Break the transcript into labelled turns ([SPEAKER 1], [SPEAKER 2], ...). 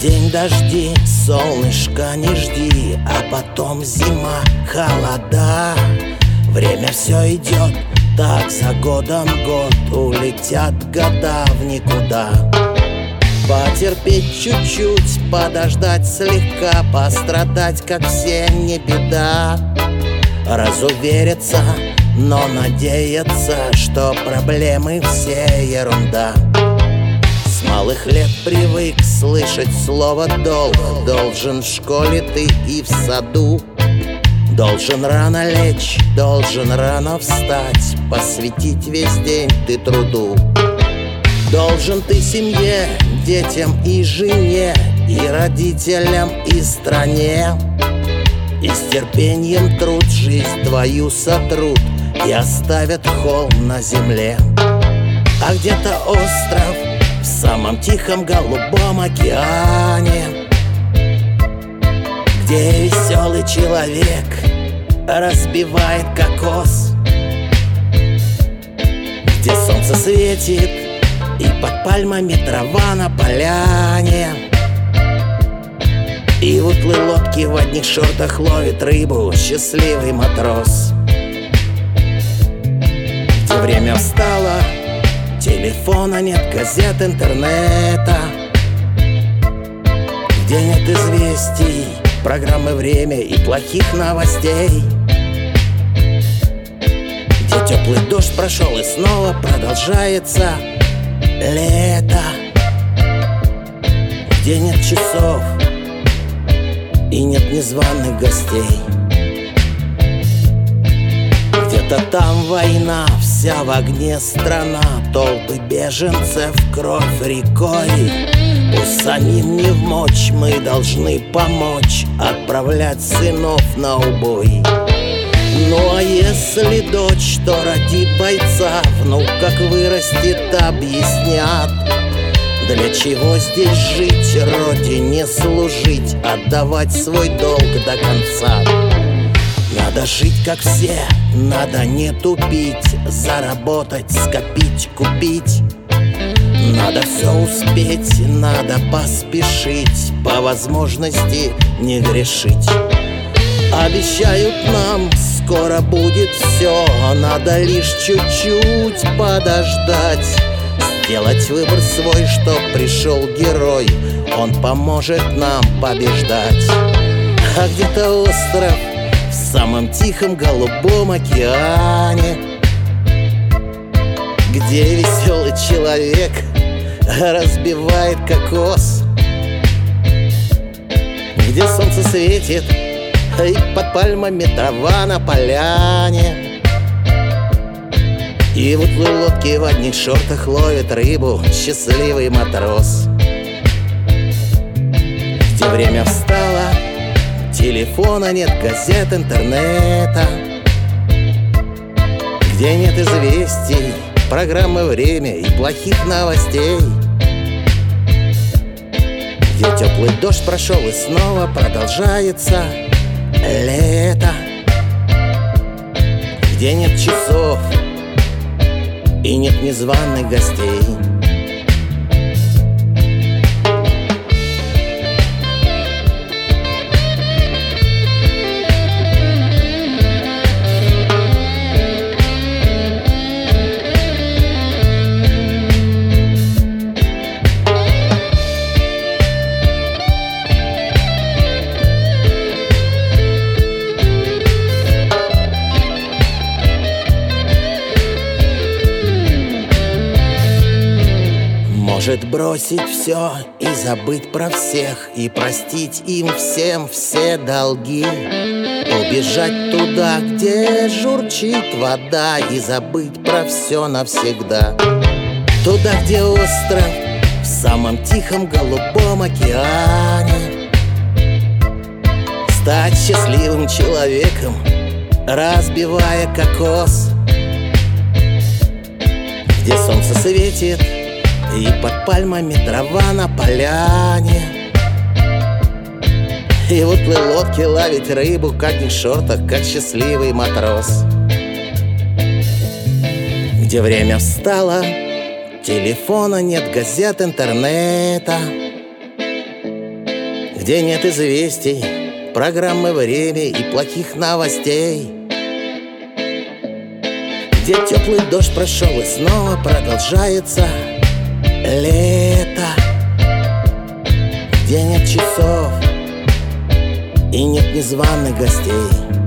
[SPEAKER 1] день дожди, солнышко не жди, а потом зима, холода. Время все идет, так за годом год, улетят года в никуда. Потерпеть чуть-чуть, подождать слегка, пострадать, как все, не беда. Разувериться, но надеяться, что проблемы все ерунда. С малых лет привык слышать слово «долг». Должен в школе ты и в саду. Должен рано лечь, должен рано встать, посвятить весь день ты труду. Должен ты семье, детям и жене, и родителям, и стране. И с терпением труд жизнь твою сотрут и оставят холм на земле. А где-то остров в самом тихом голубом океане, где веселый человек разбивает кокос, где солнце светит и под пальмами трава на поляне, и в утлой лодке в одних шортах ловит рыбу счастливый матрос. Где время встало, телефона нет, газет, интернета, где нет известий, программы «Время» и плохих новостей, где теплый дождь прошел и снова продолжается лето, где нет часов и нет незваных гостей. Где-то там война, вся в огне страна, толпы беженцев, кровь рекой. Пусть самим не вмочь, мы должны помочь отправлять сынов на убой. Ну а если дочь, то родит бойца, внук как вырастет, объяснят. Для чего здесь жить, родине служить, отдавать свой долг до конца. Надо жить как все, надо не тупить, заработать, скопить, купить. Надо все успеть, надо поспешить, по возможности не грешить. Обещают нам, скоро будет все, надо лишь чуть-чуть подождать. Сделать выбор свой, чтоб пришел герой, он поможет нам побеждать. А где-то остров в самом тихом голубом океане, где веселый человек разбивает кокос, где солнце светит и под пальмами трава на поляне, и в утлой лодке в одних шортах ловит рыбу счастливый матрос. Где время встало, телефона нет, газет, интернета, где нет известий, программы «Время» и плохих новостей, где теплый дождь прошел и снова продолжается лето, где нет часов и нет незваных гостей. Может бросить все и забыть про всех, и простить им всем все долги, убежать туда, где журчит вода, и забыть про все навсегда. Туда, где остров в самом тихом голубом океане, стать счастливым человеком, разбивая кокос, где солнце светит и под пальмами трава на поляне, и в утлой лодке ловить рыбу, как в шортах, как счастливый матрос. Где время встало, телефона нет, газет, интернета, где нет известий, программы «Время» и плохих новостей, где теплый дождь прошел и снова продолжается лето, где нет часов и нет незваных гостей.